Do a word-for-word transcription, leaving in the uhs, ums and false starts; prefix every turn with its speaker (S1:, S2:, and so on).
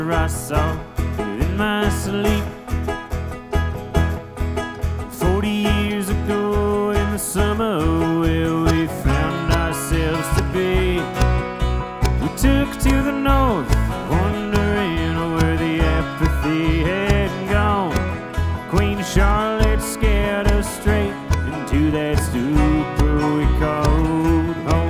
S1: I saw in my sleep. Forty years ago in the summer where we found ourselves to be, we took to the north, wondering where the apathy had gone. Queen Charlotte scared us straight into that stupor we called home.